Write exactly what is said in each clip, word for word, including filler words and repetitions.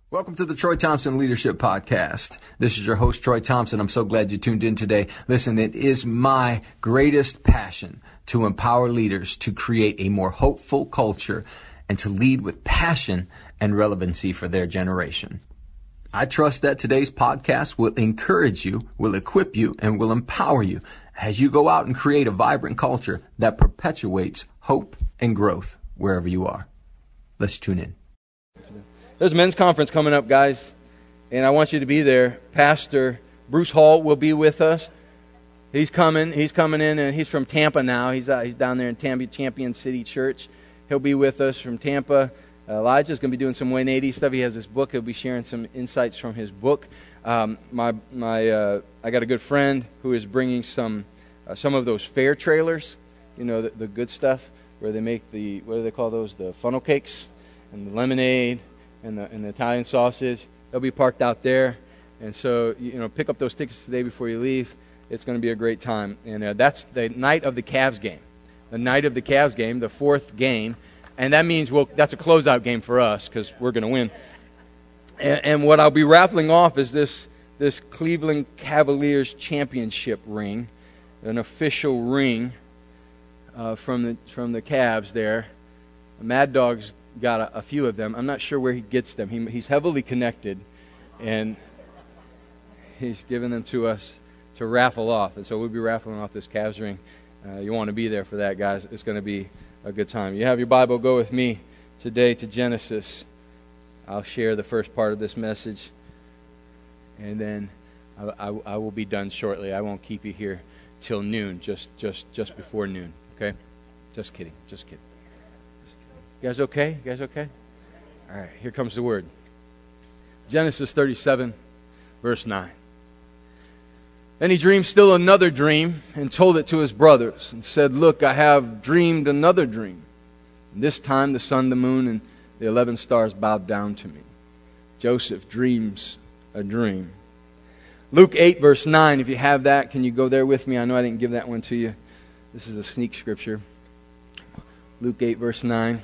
Welcome to the Troy Thompson Leadership Podcast. This is your host, Troy Thompson. I'm so glad you tuned in today. Listen, it is my greatest passion to empower leaders to create a more hopeful culture and to lead with passion and relevancy for their generation. I trust that today's podcast will encourage you, will equip you, and will empower you as you go out and create a vibrant culture that perpetuates hope and growth wherever you are. Let's tune in. There's a men's conference coming up, guys, and I want you to be there. Pastor Bruce Hall will be with us. He's coming. He's coming in, and he's from Tampa now. He's uh, he's down there in Tampa, Champion City Church. He'll be with us from Tampa. Uh, Elijah's going to be doing some one eighty stuff. He has his book. He'll be sharing some insights from his book. Um, my my, uh, I got a good friend who is bringing some uh, some of those fair trailers. You know, the, the good stuff where they make the, what do they call those? The funnel cakes and the lemonade. And the, and the Italian sausage. They'll be parked out there. And so, you know, pick up those tickets today before you leave. It's going to be a great time. And uh, that's the night of the Cavs game. The night of the Cavs game, the fourth game. And that means, well, that's a closeout game for us because we're going to win. And, and what I'll be raffling off is this, this Cleveland Cavaliers championship ring, an official ring uh, from the from the Cavs there. Mad Dog's got a, a few of them. I'm not sure where he gets them. He, he's heavily connected, and he's given them to us to raffle off. And so we'll be raffling off this Cavs ring. Uh, you want to be there for that, guys. It's going to be a good time. You have your Bible. Go with me today to Genesis. I'll share the first part of this message, and then I, I, I will be done shortly. I won't keep you here till noon, just just just before noon. Okay? Just kidding. Just kidding. You guys okay? You guys okay? All right, here comes the word. Genesis thirty-seven, verse nine. Then he dreamed still another dream and told it to his brothers and said, "Look, I have dreamed another dream. And this time the sun, the moon, and the eleven stars bowed down to me." Joseph dreams a dream. Luke eight, verse nine. If you have that, can you go there with me? I know I didn't give that one to you. This is a sneak scripture. Luke eight, verse nine.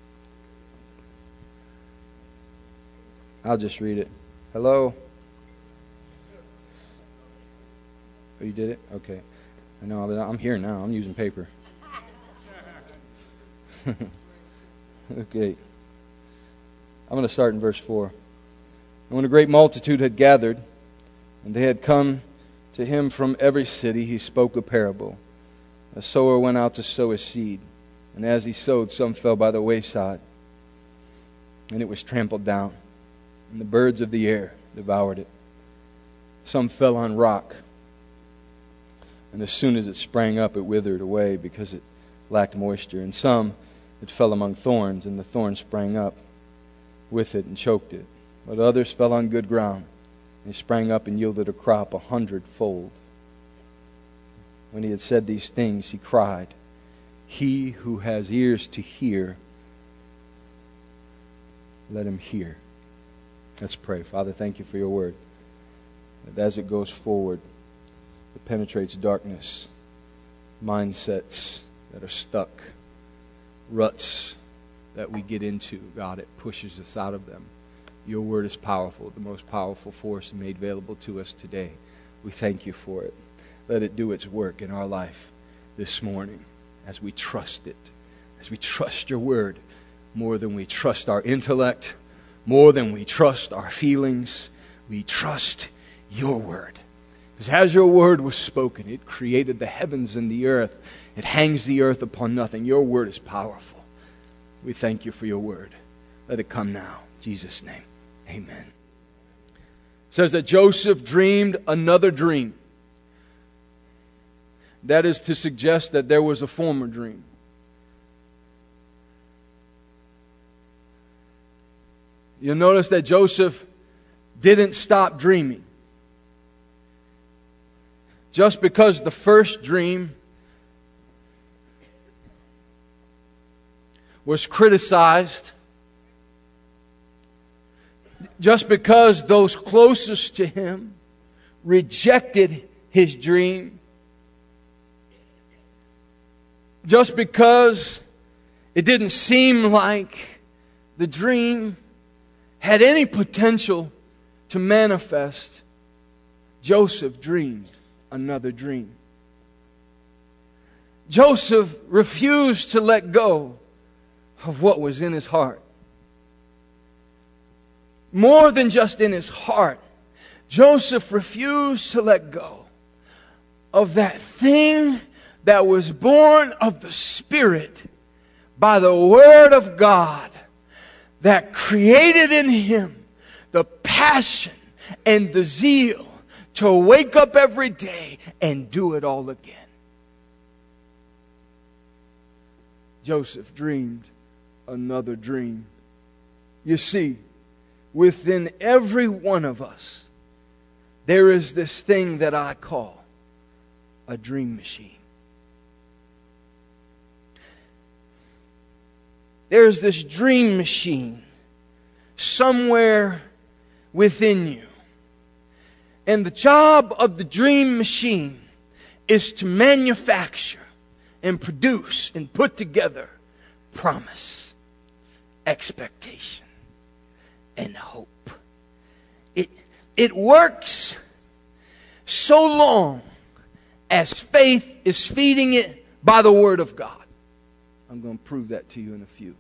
I'll just read it. Hello? Oh, you did it? Okay. I know, I'm here now. I'm using paper. Okay. I'm going to start in verse four. And when a great multitude had gathered, and they had come to him from every city, he spoke a parable. A sower went out to sow his seed. And as he sowed, some fell by the wayside, and it was trampled down. And the birds of the air devoured it. Some fell on rock, and as soon as it sprang up, it withered away because it lacked moisture. And some, it fell among thorns, and the thorns sprang up with it and choked it. But others fell on good ground, and sprang up and yielded a crop a hundredfold. When he had said these things, he cried, "He who has ears to hear, let him hear." Let's pray. Father, thank you for your word. That as it goes forward, it penetrates darkness, mindsets that are stuck, ruts that we get into. God, it pushes us out of them. Your word is powerful, the most powerful force made available to us today. We thank you for it. Let it do its work in our life this morning as we trust it, as we trust your word more than we trust our intellect, more than we trust our feelings. We trust your word. Because as your word was spoken, it created the heavens and the earth. It hangs the earth upon nothing. Your word is powerful. We thank you for your word. Let it come now. In Jesus' name, amen. It says that Joseph dreamed another dream. That is to suggest that there was a former dream. You'll notice that Joseph didn't stop dreaming. Just because the first dream was criticized, just because those closest to him rejected his dream, just because it didn't seem like the dream had any potential to manifest, Joseph dreamed another dream. Joseph refused to let go of what was in his heart. More than just in his heart, Joseph refused to let go of that thing that was born of the Spirit by the Word of God, that created in him the passion and the zeal to wake up every day and do it all again. Joseph dreamed another dream. You see, within every one of us, there is this thing that I call a dream machine. There's this dream machine somewhere within you. And the job of the dream machine is to manufacture and produce and put together promise, expectation, and hope. It, it works so long as faith is feeding it by the Word of God. I'm going to prove that to you in a few.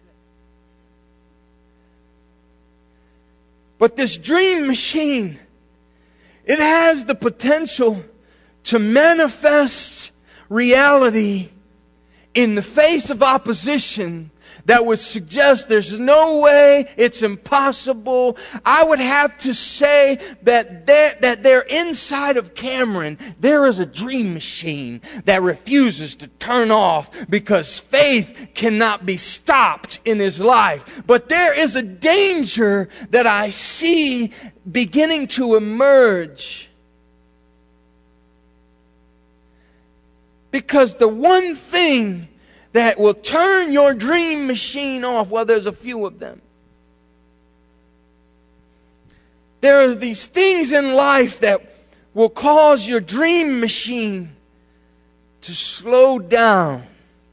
But this dream machine, it has the potential to manifest reality in the face of opposition that would suggest there's no way, it's impossible. I would have to say that there, that there inside of Cameron, there is a dream machine that refuses to turn off because faith cannot be stopped in his life. But there is a danger that I see beginning to emerge. Because the one thing that will turn your dream machine off, well, there's a few of them. There are these things in life that will cause your dream machine to slow down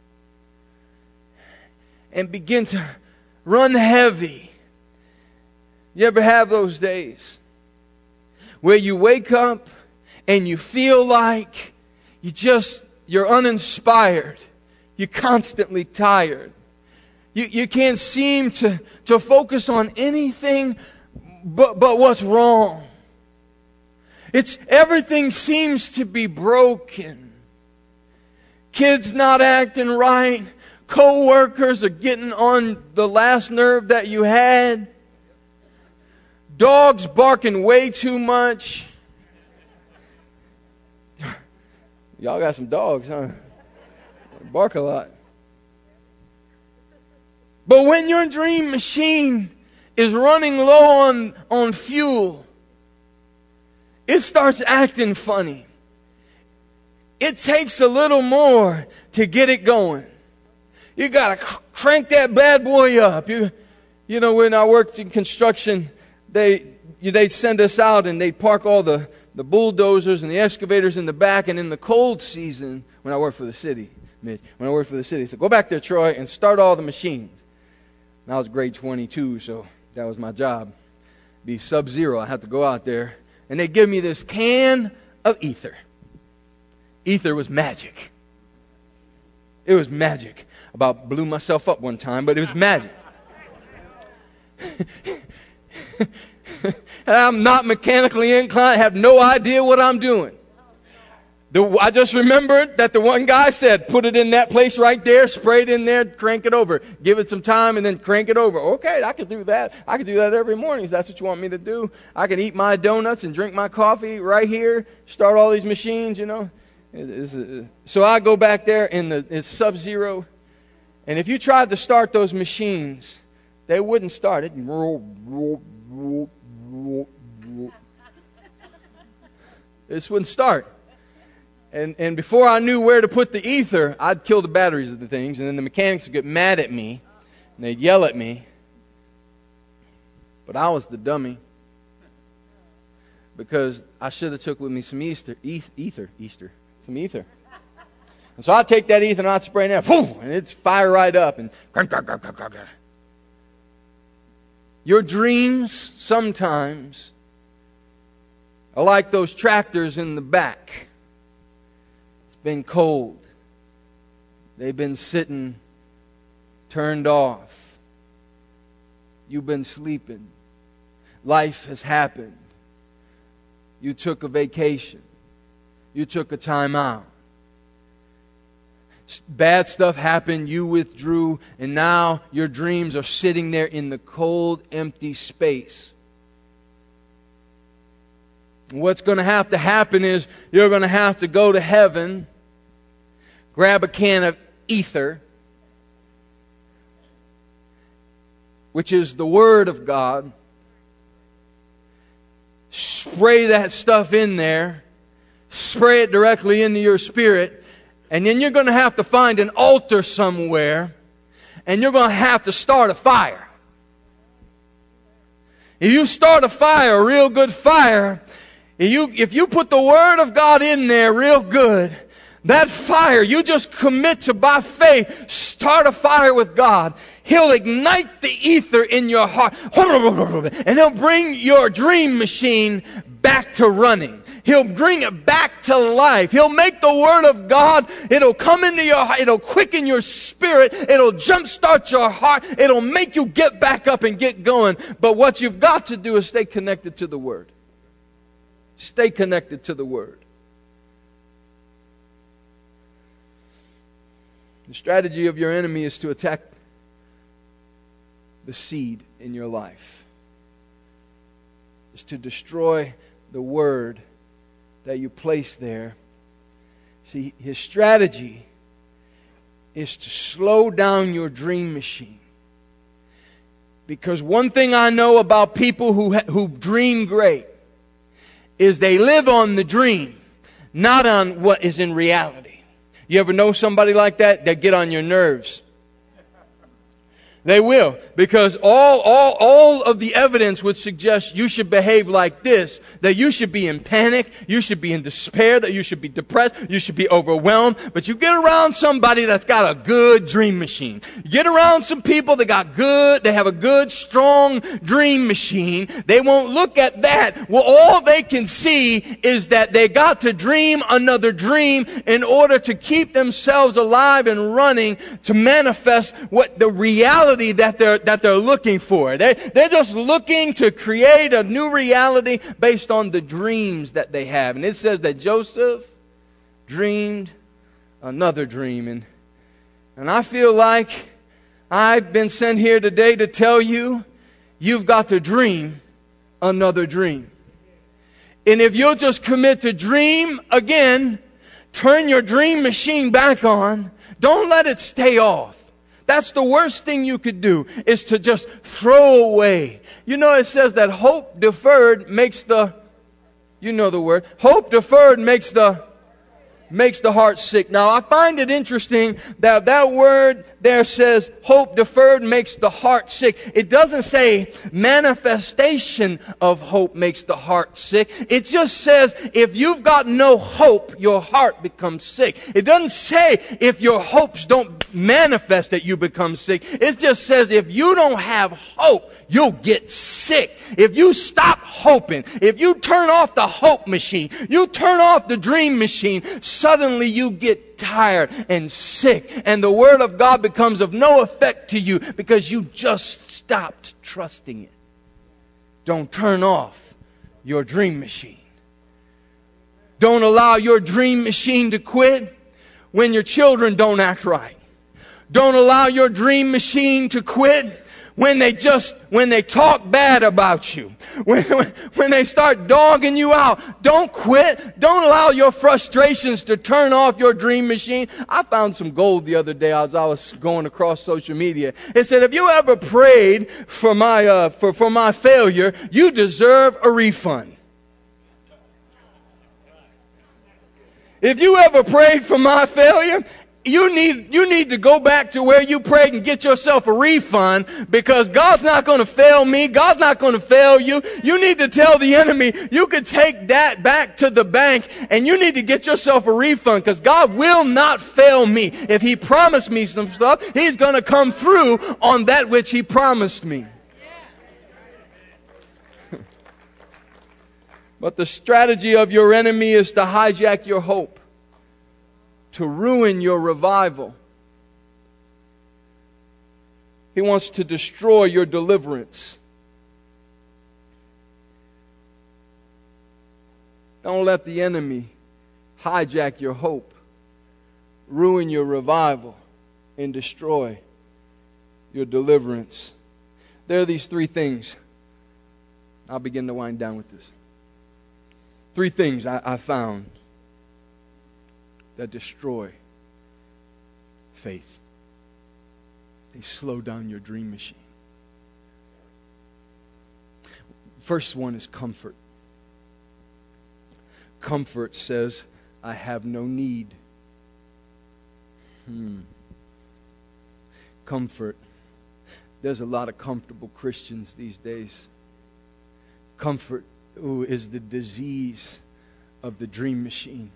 and begin to run heavy. You ever have those days where you wake up and you feel like you just, you're uninspired? You're constantly tired. You, you can't seem to, to focus on anything but, but what's wrong. It's everything seems to be broken. Kids not acting right. Co-workers are getting on the last nerve that you had. Dogs barking way too much. Y'all got some dogs, huh? Bark a lot. But when your dream machine is running low on, on fuel, it starts acting funny. It takes a little more to get it going. You got to cr- crank that bad boy up. You, you know, when I worked in construction, they they'd send us out and they'd park all the, the bulldozers and the excavators in the back. And in the cold season, when I worked for the city, Mitch, when I worked for the city, so go back there, Troy, and start all the machines. And I was grade twenty-two, so that was my job. Be sub-zero. I had to go out there. And they give me this can of ether. Ether was magic. It was magic. About blew myself up one time, but it was magic. And I'm not mechanically inclined. I have no idea what I'm doing. The, I just remembered that the one guy said, put it in that place right there, spray it in there, crank it over. Give it some time and then crank it over. Okay, I could do that. I could do that every morning if that's what you want me to do. I could eat my donuts and drink my coffee right here, start all these machines, you know. It, it's, uh, so I go back there in the it's sub-zero. And if you tried to start those machines, they wouldn't start. It This wouldn't start. And and before I knew where to put the ether, I'd kill the batteries of the things, and then the mechanics would get mad at me, and they'd yell at me. But I was the dummy, because I should have took with me some ether, ether, Easter, some ether. And so I'd take that ether and I'd spray in there, boom, and it'd fire right up, and Your dreams sometimes are like those tractors in the back. It's been cold. They've been sitting turned off. You've been sleeping. Life has happened. You took a vacation. You took a time out. Bad stuff happened, you withdrew, and now your dreams are sitting there in the cold, empty space. What's going to have to happen is you're going to have to go to heaven, grab a can of ether, which is the Word of God, spray that stuff in there, spray it directly into your spirit, and then you're going to have to find an altar somewhere, and you're going to have to start a fire. If you start a fire, a real good fire, if you, if you put the Word of God in there real good, that fire, you just commit to, by faith, start a fire with God. He'll ignite the ether in your heart, and He'll bring your dream machine back to running. He'll bring it back to life. He'll make the Word of God, it'll come into your heart, it'll quicken your spirit, it'll jumpstart your heart, it'll make you get back up and get going. But what you've got to do is stay connected to the Word. Stay connected to the Word. The strategy of your enemy is to attack the seed in your life. Is to destroy the Word that you place there. See, his strategy is to slow down your dream machine. Because one thing I know about people who who dream great is they live on the dream, not on what is in reality. You ever know somebody like that? They get on your nerves. They will, because all, all, all of the evidence would suggest you should behave like this, that you should be in panic, you should be in despair, that you should be depressed, you should be overwhelmed. But you get around somebody that's got a good dream machine. You get around some people that got good, they have a good, strong dream machine. They won't look at that. Well, all they can see is that they got to dream another dream in order to keep themselves alive and running to manifest what the reality that they're, that they're looking for. They, they're just looking to create a new reality based on the dreams that they have. And it says that Joseph dreamed another dream. And, and I feel like I've been sent here today to tell you, you've got to dream another dream. And if you'll just commit to dream again, turn your dream machine back on, don't let it stay off. That's the worst thing you could do, is to just throw away. You know, it says that hope deferred makes the, you know the word, hope deferred makes the, makes the heart sick. Now, I find it interesting that that word there says hope deferred makes the heart sick. It doesn't say manifestation of hope makes the heart sick. It just says if you've got no hope, your heart becomes sick. It doesn't say if your hopes don't manifest that you become sick. It just says if you don't have hope, you'll get sick. If you stop hoping, if you turn off the hope machine, you turn off the dream machine, suddenly you get tired and sick, and the Word of God becomes of no effect to you because you just stopped trusting it. Don't turn off your dream machine. Don't allow your dream machine to quit when your children don't act right. Don't allow your dream machine to quit when they just, when they talk bad about you. When, when, when they start dogging you out. Don't quit. Don't allow your frustrations to turn off your dream machine. I found some gold the other day as I was going across social media. It said, if you ever prayed for my, uh, for, for my failure, you deserve a refund. If you ever prayed for my failure, You need, you need to go back to where you prayed and get yourself a refund, because God's not going to fail me. God's not going to fail you. You need to tell the enemy, you could take that back to the bank and you need to get yourself a refund, because God will not fail me. If He promised me some stuff, He's going to come through on that which He promised me. But the strategy of your enemy is to hijack your hope, to ruin your revival. He wants to destroy your deliverance. Don't let the enemy hijack your hope, ruin your revival, and destroy your deliverance. There are these three things. I'll begin to wind down with this. Three things I, I found that destroy faith. They slow down your dream machine. First one is comfort. Comfort says, I have no need. Hmm. Comfort. There's a lot of comfortable Christians these days. Comfort ooh, is the disease of the dream machine.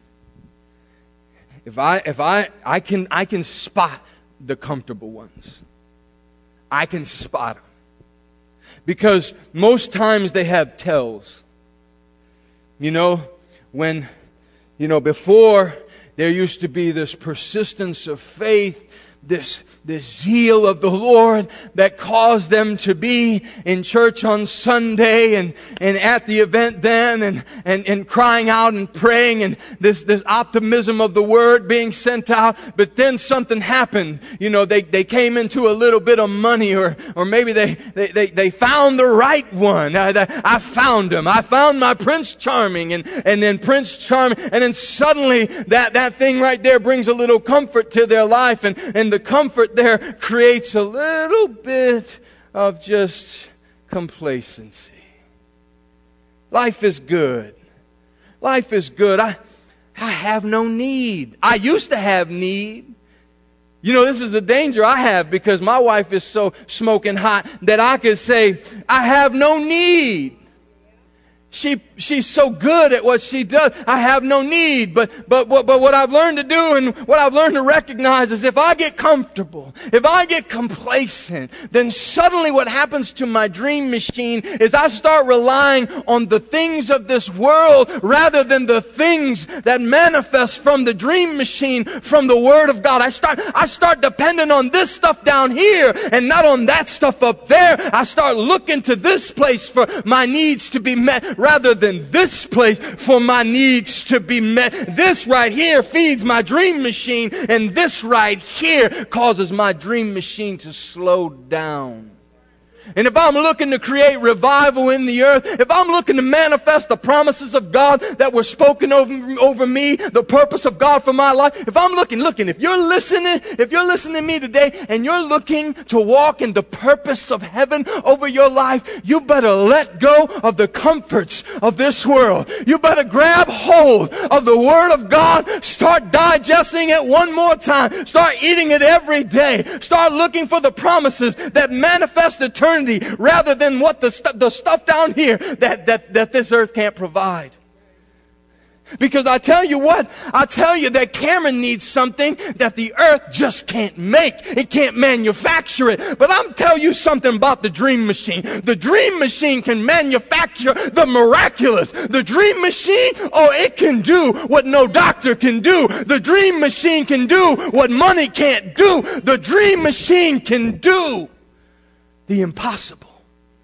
If I if I I can I can spot the comfortable ones. I can spot them. Because most times they have tells. You know, when, you know, before there used to be this persistence of faith, this, this zeal of the Lord that caused them to be in church on Sunday and, and at the event then and, and, and crying out and praying and this, this optimism of the Word being sent out. But then something happened. You know, they, they came into a little bit of money or, or maybe they, they, they, they found the right one. I, I found him. I found my Prince Charming and, and then Prince Charming. And then suddenly that, that thing right there brings a little comfort to their life and, and the comfort there creates a little bit of just complacency. Life is good. Life is good. I, I have no need. I used to have need. You know, this is the danger I have because my wife is so smoking hot that I could say, I have no need. She, she's so good at what she does. I have no need. But, but, but, but what I've learned to do and what I've learned to recognize is if I get comfortable, if I get complacent, then suddenly what happens to my dream machine is I start relying on the things of this world rather than the things that manifest from the dream machine, from the Word of God. I start, I start depending on this stuff down here and not on that stuff up there. I start looking to this place for my needs to be met rather than this place for my needs to be met. This right here feeds my dream machine, and this right here causes my dream machine to slow down. And if I'm looking to create revival in the earth, if I'm looking to manifest the promises of God that were spoken over, over me, the purpose of God for my life, if I'm looking, looking, if you're listening, if you're listening to me today and you're looking to walk in the purpose of heaven over your life, you better let go of the comforts of this world. You better grab hold of the Word of God. Start digesting it one more time. Start eating it every day. Start looking for the promises that manifest eternity rather than what the, stu- the stuff down here that, that, that this earth can't provide. Because I tell you what, I tell you that Cameron needs something that the earth just can't make. It can't manufacture it. But I'm telling you something about the dream machine. The dream machine can manufacture the miraculous. The dream machine, oh, it can do what no doctor can do. The dream machine can do what money can't do. The dream machine can do the impossible.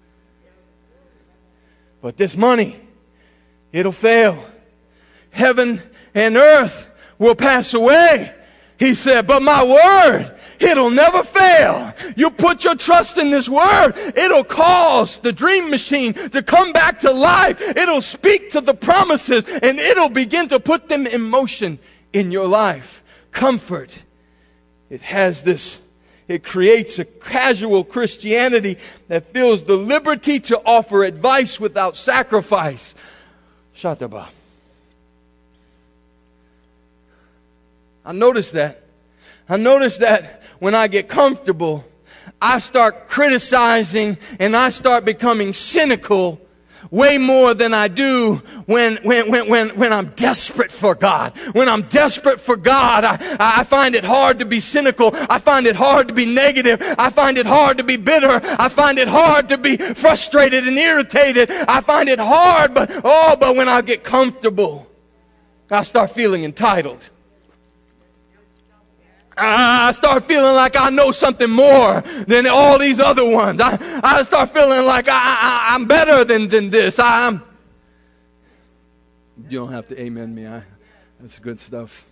But this money, it'll fail. Heaven and earth will pass away. He said, but my word, it'll never fail. You put your trust in this word, it'll cause the dream machine to come back to life. It'll speak to the promises and it'll begin to put them in motion in your life. Comfort. It has this It creates a casual Christianity that feels the liberty to offer advice without sacrifice. Shataba. I notice that. I notice that when I get comfortable, I start criticizing and I start becoming cynical way more than I do when, when, when, when, when I'm desperate for God. When I'm desperate for God, I, I find it hard to be cynical. I find it hard to be negative. I find it hard to be bitter. I find it hard to be frustrated and irritated. I find it hard, but, oh, but when I get comfortable, I start feeling entitled. I start feeling like I know something more than all these other ones. I, I start feeling like I, I, I'm better than, than this. I'm. You don't have to amen me. I, that's good stuff.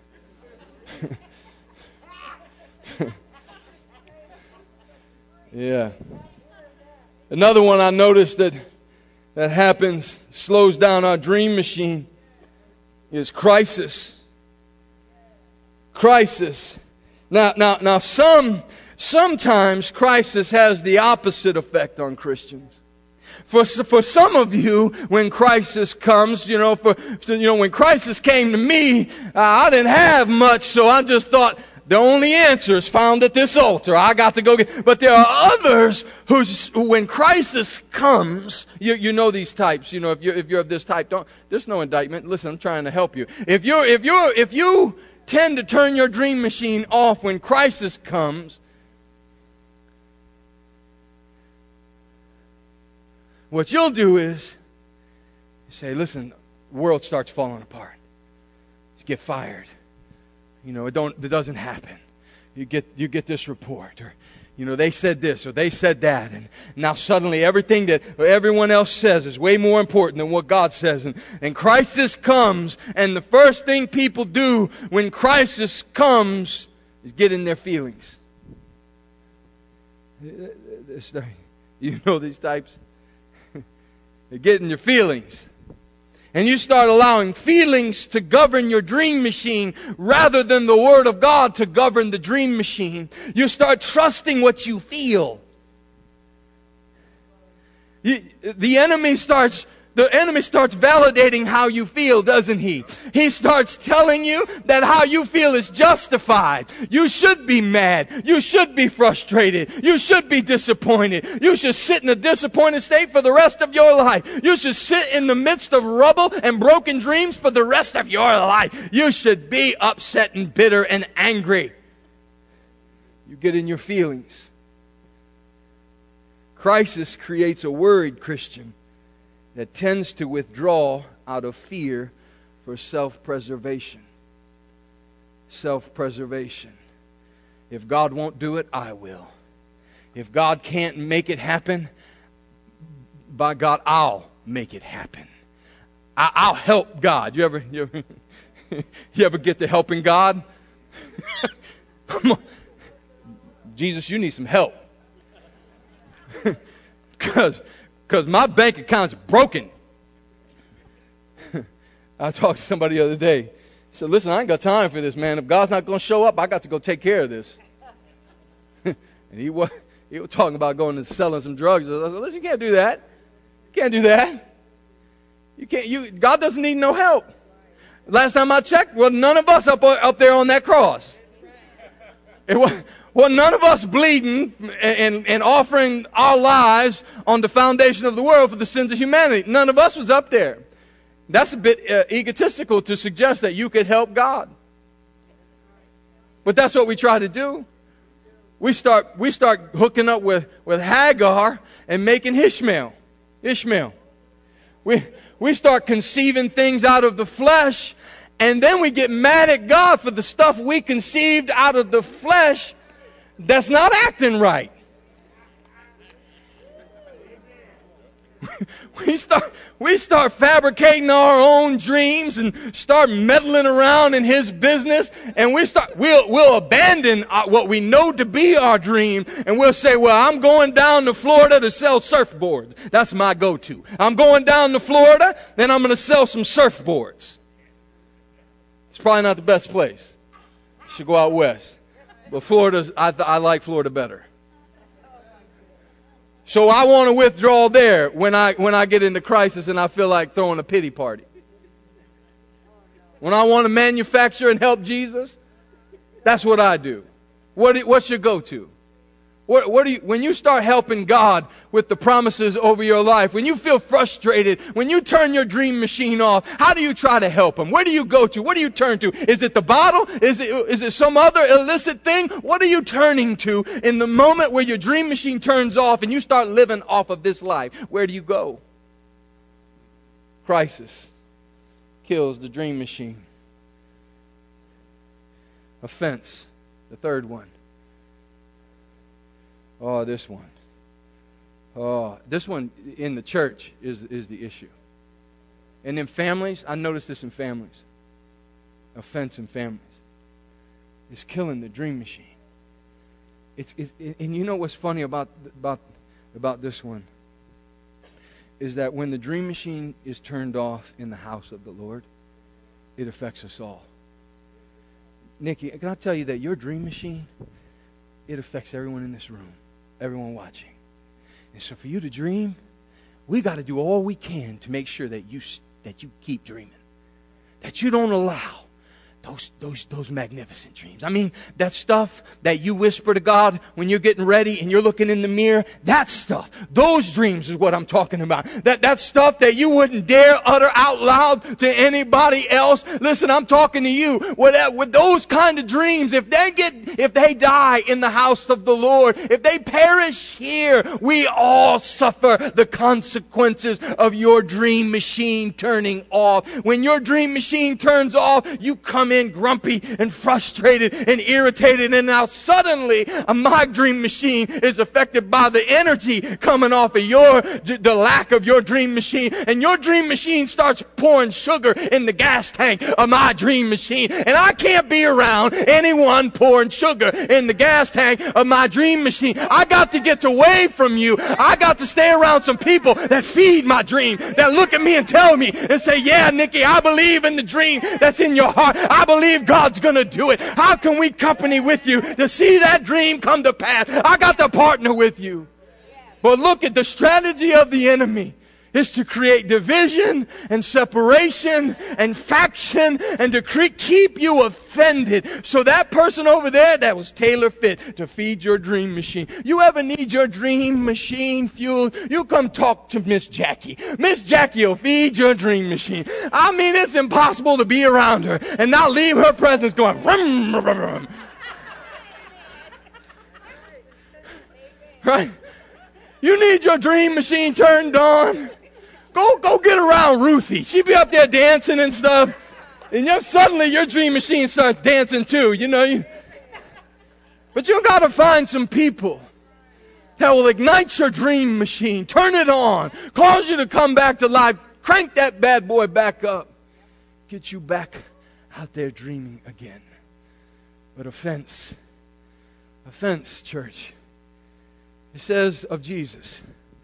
Yeah. Another one I noticed that that happens, slows down our dream machine, is crisis. Crisis. Now, now, now, some sometimes crisis has the opposite effect on Christians. For for some of you, when crisis comes, you know, for you know, when crisis came to me, uh, I didn't have much, so I just thought the only answer is found at this altar. I got to go get. But there are others who's who, when crisis comes, you you know these types. You know, if you're if you're of this type, don't. There's no indictment. Listen, I'm trying to help you. If you're if you're if you tend to turn your dream machine off when crisis comes, what you'll do is say, listen, the world starts falling apart. You get fired. You know, it don't it doesn't happen. You get you get this report, or you know, they said this or they said that, and now suddenly everything that everyone else says is way more important than what God says. And, and crisis comes, and the first thing people do when crisis comes is get in their feelings. You know these types? They get in your feelings. And you start allowing feelings to govern your dream machine rather than the Word of God to govern the dream machine. You start trusting what you feel. You, the enemy starts The enemy starts validating how you feel, doesn't he? He starts telling you that how you feel is justified. You should be mad. You should be frustrated. You should be disappointed. You should sit in a disappointed state for the rest of your life. You should sit in the midst of rubble and broken dreams for the rest of your life. You should be upset and bitter and angry. You get in your feelings. Crisis creates a worried Christian that tends to withdraw out of fear for self-preservation. Self-preservation. If God won't do it, I will. If God can't make it happen, by God, I'll make it happen. I, I'll help God. You ever, you ever, you ever get to helping God? Jesus, you need some help. Because Because my bank account's broken. I talked to somebody the other day. He said, listen, I ain't got time for this, man. If God's not going to show up, I got to go take care of this. And he was, he was talking about going and selling some drugs. I said, listen, you can't do that. You can't do that. You can't. You, God doesn't need no help. Last time I checked, well, none of us up, up there on that cross. It was... Well, none of us bleeding and, and offering our lives on the foundation of the world for the sins of humanity. None of us was up there. That's a bit uh, egotistical to suggest that you could help God. But that's what we try to do. We start we start hooking up with, with Hagar and making Ishmael. Ishmael. We we start conceiving things out of the flesh, and then we get mad at God for the stuff we conceived out of the flesh that's not acting right. We start, we start fabricating our own dreams and start meddling around in His business, and we start, we'll, we'll abandon our, what we know to be our dream, and we'll say, well, I'm going down to Florida to sell surfboards. That's my go-to. I'm going down to Florida, then I'm going to sell some surfboards. It's probably not the best place. You should go out west. But Florida's, I, th- I like Florida better. So I want to withdraw there when I when I get into crisis and I feel like throwing a pity party. When I want to manufacture and help Jesus, that's what I do. What what's your go-to? What, what do you, when you start helping God with the promises over your life, when you feel frustrated, when you turn your dream machine off, how do you try to help Him? Where do you go to? What do you turn to? Is it the bottle? Is it, is it some other illicit thing? What are you turning to in the moment where your dream machine turns off and you start living off of this life? Where do you go? Crisis kills the dream machine. Offense, the third one. Oh, this one. Oh, this one in the church is, is the issue. And in families, I notice this in families. Offense in families. It's killing the dream machine. It's, it's and you know what's funny about about about this one is that when the dream machine is turned off in the house of the Lord, it affects us all. Nikki, can I tell you that your dream machine, it affects everyone in this room, everyone watching. And so for you to dream, we got to do all we can to make sure that you that you keep dreaming, that you don't allow those those those magnificent dreams. I mean, that stuff that you whisper to God when you're getting ready and you're looking in the mirror, that stuff, those dreams is what I'm talking about. That that stuff that you wouldn't dare utter out loud to anybody else. Listen, I'm talking to you. With, that, with those kind of dreams, if they get if they die in the house of the Lord, if they perish here, we all suffer the consequences of your dream machine turning off. When your dream machine turns off, you come in grumpy and frustrated and irritated, and now suddenly uh, my dream machine is affected by the energy coming off of your the lack of your dream machine, and your dream machine starts pouring sugar in the gas tank of my dream machine, and I can't be around anyone pouring sugar in the gas tank of my dream machine. I got to get away from you. I got to stay around some people that feed my dream, that look at me and tell me and say, yeah, Nikki, I believe in the dream that's in your heart. I believe God's going to do it. How can we company with you to see that dream come to pass? I got to partner with you. But look at the strategy of the enemy is to create division and separation and faction and to cre- keep you offended. So that person over there that was tailor fit to feed your dream machine. You ever need your dream machine fueled? You come talk to Miss Jackie. Miss Jackie will feed your dream machine. I mean, it's impossible to be around her and not leave her presence going rum, rum, rum. Right? You need your dream machine turned on. Go, go get around Ruthie. She be up there dancing and stuff. And you suddenly your dream machine starts dancing too, you know. You, but you got to find some people that will ignite your dream machine, turn it on, cause you to come back to life, crank that bad boy back up, get you back out there dreaming again. But offense, offense, church. It says of Jesus.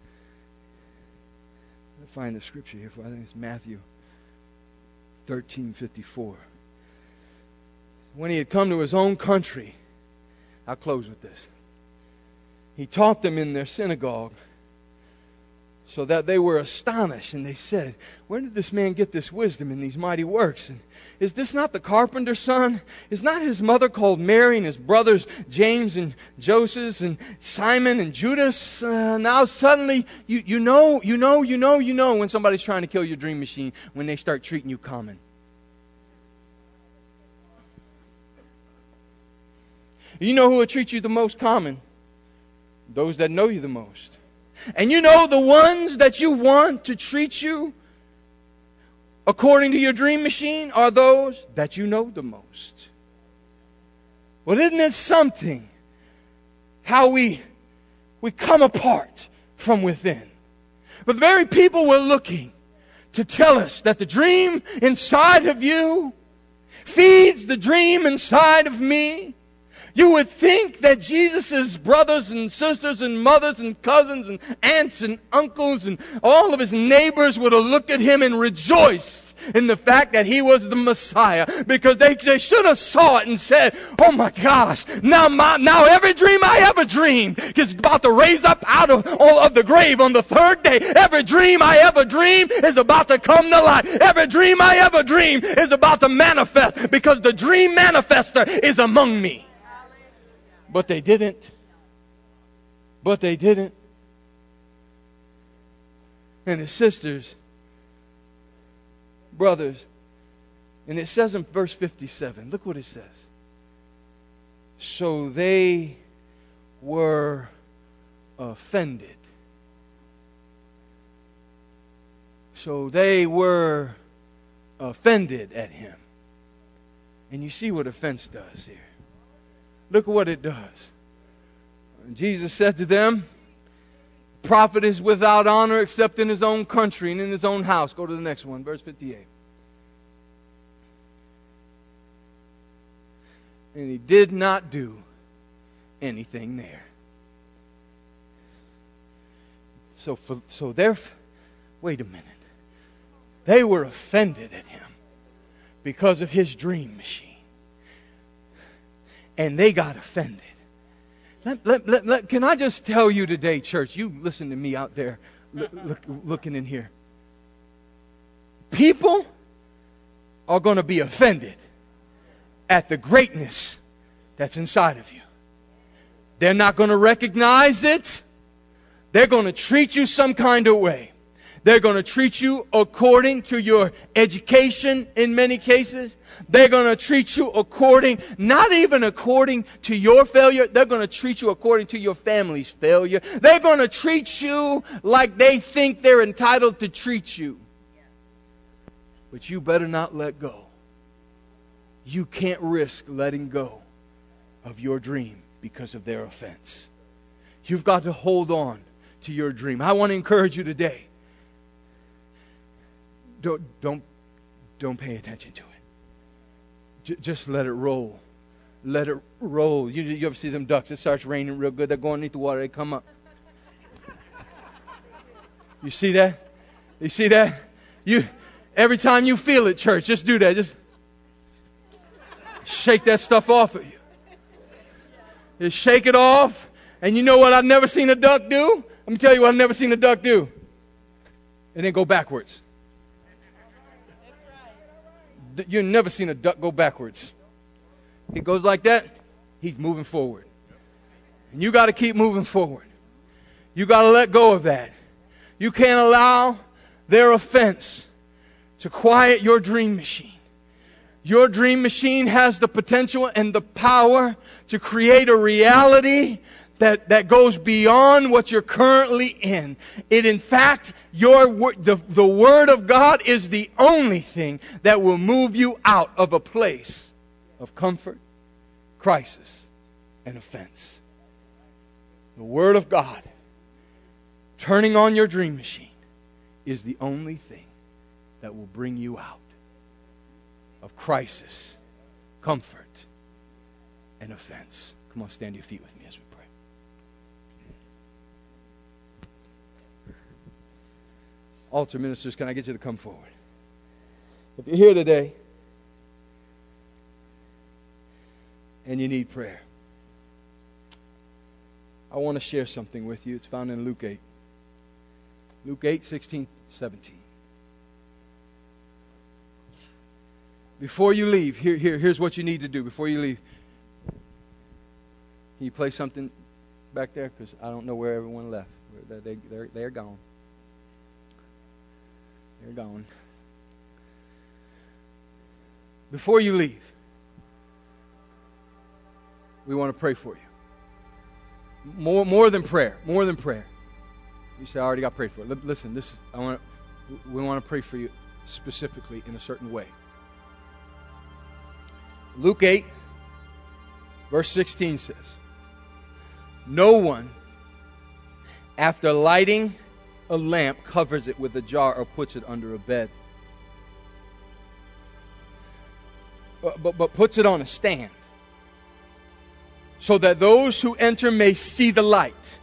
Find the scripture here for I think it's Matthew thirteen fifty-four. When he had come to his own country, I'll close with this. He taught them in their synagogue, so that they were astonished, and they said, where did this man get this wisdom and these mighty works? And is this not the carpenter's son? Is not his mother called Mary, and his brothers James and Joseph and Simon and Judas? Uh, now suddenly you, you know, you know, you know, you know when somebody's trying to kill your dream machine, when they start treating you common. You know who will treat you the most common? Those that know you the most. And you know the ones that you want to treat you according to your dream machine are those that you know the most. Well, isn't it something how we we come apart from within? But the very people we're looking to tell us that the dream inside of you feeds the dream inside of me. You would think that Jesus' brothers and sisters and mothers and cousins and aunts and uncles and all of his neighbors would have looked at him and rejoiced in the fact that he was the Messiah, because they, they should have saw it and said, oh my gosh, now my, now every dream I ever dreamed is about to raise up out of, of the grave on the third day. Every dream I ever dreamed is about to come to life. Every dream I ever dreamed is about to manifest, because the dream manifester is among me. But they didn't. But they didn't. And his sisters, brothers, and it says in verse fifty-seven, look what it says. So they were offended. So they were offended at him. And you see what offense does here. Look at what it does. Jesus said to them, prophet is without honor except in his own country and in his own house. Go to the next one, verse fifty-eight. And he did not do anything there. So, for, so they're, wait a minute. They were offended at him because of his dream machine. And they got offended. Let, let, let, let, can I just tell you today, church, you listen to me out there look, look, looking in here. People are going to be offended at the greatness that's inside of you. They're not going to recognize it. They're going to treat you some kind of way. They're going to treat you according to your education in many cases. They're going to treat you according, not even according to your failure. They're going to treat you according to your family's failure. They're going to treat you like they think they're entitled to treat you. But you better not let go. You can't risk letting go of your dream because of their offense. You've got to hold on to your dream. I want to encourage you today. Don't, don't, don't pay attention to it. J- just let it roll. Let it roll. You, you ever see them ducks? It starts raining real good. They go underneath the water. They come up. You see that? You see that? You, every time you feel it, church, just do that. Just shake that stuff off of you. Just shake it off. And you know what I've never seen a duck do? Let me tell you what I've never seen a duck do. And then go backwards. You've never seen a duck go backwards. He goes like that, he's moving forward. And you got to keep moving forward. You got to let go of that. You can't allow their offense to quiet your dream machine. Your dream machine has the potential and the power to create a reality that, that goes beyond what you're currently in. It, in fact, your the, the Word of God is the only thing that will move you out of a place of comfort, crisis, and offense. The Word of God, turning on your dream machine, is the only thing that will bring you out of crisis, comfort, and offense. Come on, stand to your feet with me as we pray. Altar ministers, can I get you to come forward? If you're here today and you need prayer, I want to share something with you. It's found in Luke eight. Luke eight, sixteen, seventeen. Before you leave, here, here, here's what you need to do before you leave. Can you play something back there? Because I don't know where everyone left. They're, they, they're, they're gone. They're gone. Before you leave, we want to pray for you. More, more than prayer. More than prayer. You say, I already got prayed for. Listen, this I want to, we want to pray for you specifically in a certain way. Luke eight, verse sixteen says, no one, after lighting a lamp, covers it with a jar or puts it under a bed, but, but, but puts it on a stand, so that those who enter may see the light.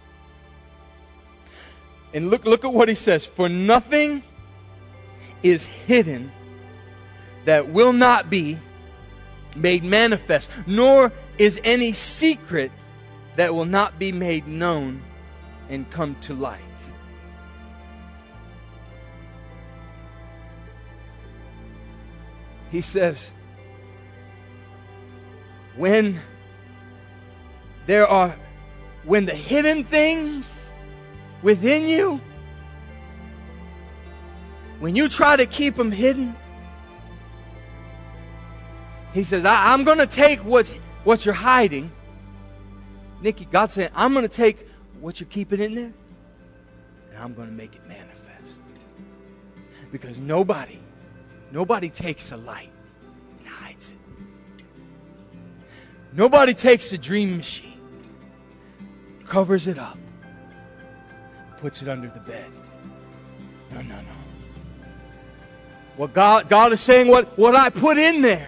And look, look at what he says. For nothing is hidden that will not be made manifest, nor is any secret that will not be made known and come to light. He says, when there are when the hidden things within you, when you try to keep them hidden, He says, I, I'm going to take what's, what you're hiding. Nikki, God's saying, I'm going to take what you're keeping in there, and I'm going to make it manifest. Because nobody, nobody takes a light and hides it. Nobody takes a dream machine, covers it up, puts it under the bed. No, no, no. What God, God is saying, what, what I put in there,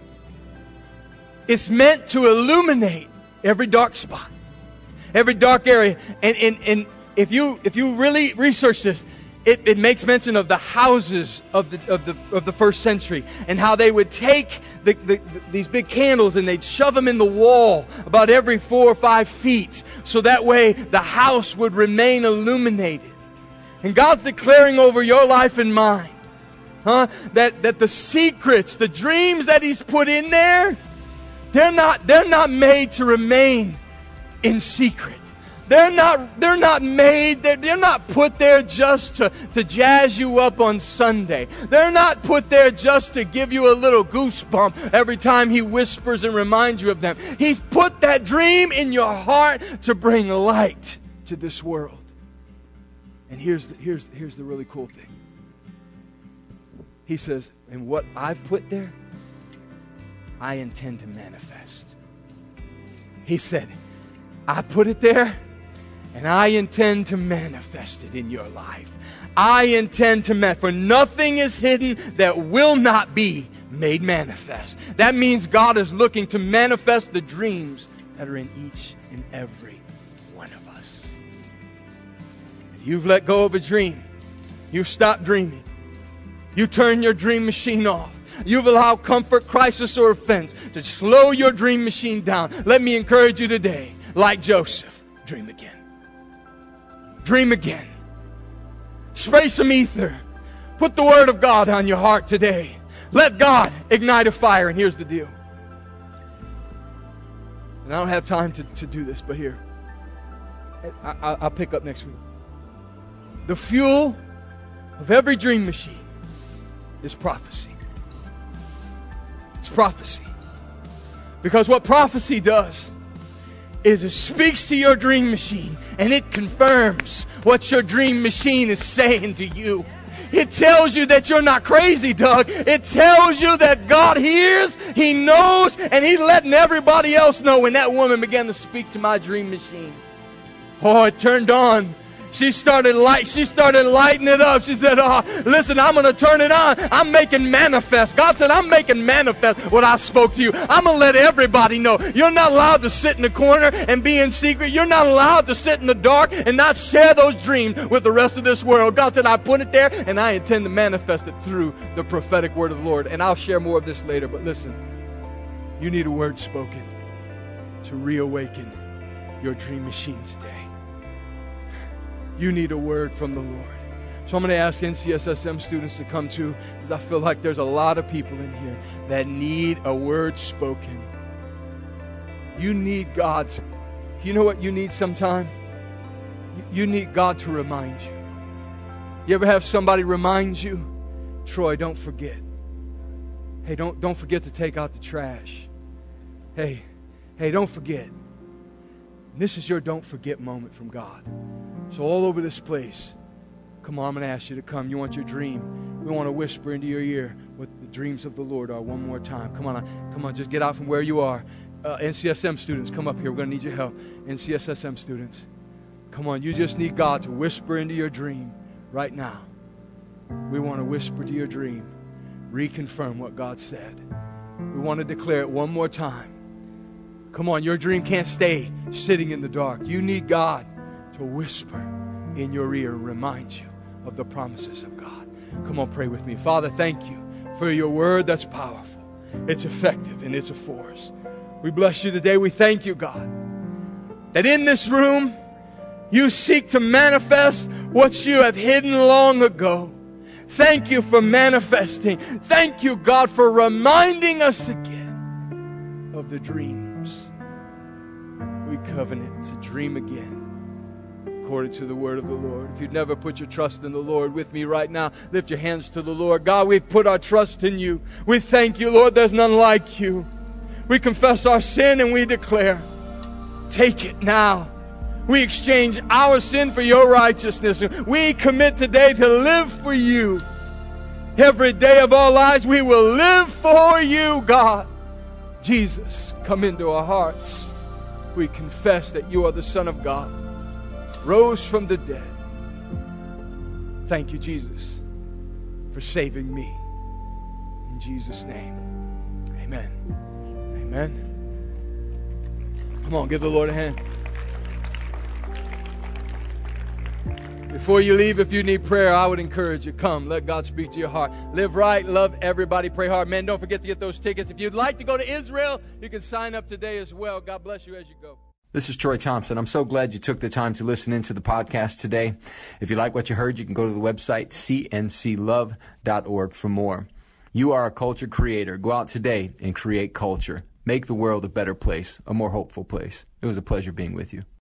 it's meant to illuminate every dark spot, every dark area. And, and, and if you if you really research this, it, it makes mention of the houses of the of the of the first century and how they would take the, the, the, these big candles and they'd shove them in the wall about every four or five feet, so that way the house would remain illuminated. And God's declaring over your life and mine, huh, that that the secrets, the dreams that He's put in there, They're not, they're not made to remain in secret. They're not, they're not made, they're, they're not put there just to, to jazz you up on Sunday. They're not put there just to give you a little goosebump every time He whispers and reminds you of them. He's put that dream in your heart to bring light to this world. And here's the, here's, here's the really cool thing. He says, and what I've put there, I intend to manifest. He said, I put it there, and I intend to manifest it in your life. I intend to manifest. For nothing is hidden that will not be made manifest. That means God is looking to manifest the dreams that are in each and every one of us. If you've let go of a dream, you've stopped dreaming, you turn your dream machine off, you've allowed comfort, crisis, or offense to slow your dream machine down, let me encourage you today, like Joseph, dream again. Dream again. Spray some ether. Put the Word of God on your heart today. Let God ignite a fire. And here's the deal. And I don't have time to, to do this, but here. I, I, I'll pick up next week. The fuel of every dream machine is prophecy. It's prophecy. Because what prophecy does is it speaks to your dream machine and it confirms what your dream machine is saying to you. It tells you that you're not crazy, Doug. It tells you that God hears, He knows, and He's letting everybody else know. When that woman began to speak to my dream machine, oh, it turned on. She started light. She started lighting it up. She said, oh, listen, I'm going to turn it on. I'm making manifest. God said, I'm making manifest what I spoke to you. I'm going to let everybody know. You're not allowed to sit in the corner and be in secret. You're not allowed to sit in the dark and not share those dreams with the rest of this world. God said, I put it there and I intend to manifest it through the prophetic word of the Lord. And I'll share more of this later. But listen, you need a word spoken to reawaken your dream machine today. You need a word from the Lord. So I'm going to ask N C S S M students to come too, because I feel like there's a lot of people in here that need a word spoken. You need God's. You know what you need sometime? You need God to remind you. You ever have somebody remind you, Troy, don't forget. Hey, don't, don't forget to take out the trash. Hey, hey, don't forget. This is your don't forget moment from God. So all over this place, come on, I'm going to ask you to come. You want your dream. We want to whisper into your ear what the dreams of the Lord are one more time. Come on, come on, just get out from where you are. Uh, N C S M students, come up here. We're going to need your help. N C S S M students, come on. You just need God to whisper into your dream right now. We want to whisper to your dream, reconfirm what God said. We want to declare it one more time. Come on, your dream can't stay sitting in the dark. You need God to whisper in your ear and remind you of the promises of God. Come on, pray with me. Father, thank you for your word that's powerful. It's effective and it's a force. We bless you today. We thank you, God, that in this room you seek to manifest what you have hidden long ago. Thank you for manifesting. Thank you, God, for reminding us again of the dreams we covenant to dream again according to the word of the Lord. If you've never put your trust in the Lord, with me right now, lift your hands to the Lord. God, we've put our trust in you. We thank you, Lord, there's none like you. We confess our sin and we declare, take it now. We exchange our sin for your righteousness. We commit today to live for you. Every day of our lives, we will live for you, God. Jesus, come into our hearts. We confess that you are the Son of God, rose from the dead. Thank you, Jesus, for saving me. In Jesus' name, amen. Amen. Come on, give the Lord a hand. Before you leave, if you need prayer, I would encourage you, come, let God speak to your heart. Live right, love everybody, pray hard. Man, don't forget to get those tickets. If you'd like to go to Israel, you can sign up today as well. God bless you as you go. This is Troy Thompson. I'm so glad you took the time to listen into the podcast today. If you like what you heard, you can go to the website c n c love dot org for more. You are a culture creator. Go out today and create culture. Make the world a better place, a more hopeful place. It was a pleasure being with you.